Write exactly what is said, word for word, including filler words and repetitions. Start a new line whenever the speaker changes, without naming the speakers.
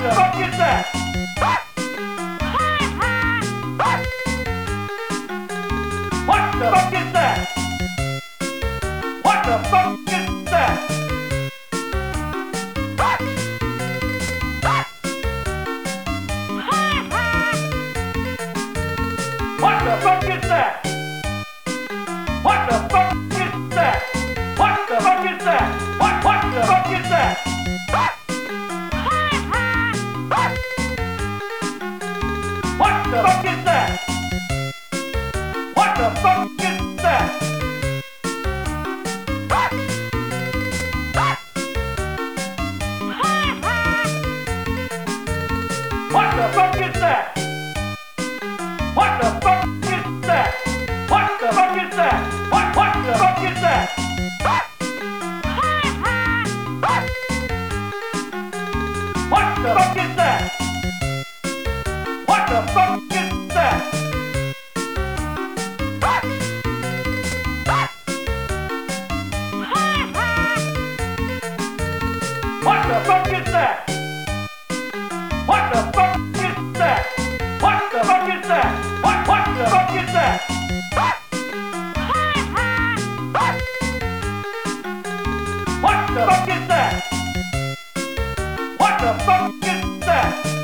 the fuck is that? What the fuck is that? What the fuck is that? What the fuck is that? What the fuck is that? What the fuck is that? What what the fuck is that? What the fuck is that? What the fuck is that? What the fuck is that? What the fuck is that? What the fuck is that? What what the fuck is that? What the fuck is that? What the fuck is that? What the fuck is that? What the fuck is that? What the fuck is that? What what the fuck is that? What the fuck is that? What the fuck is that?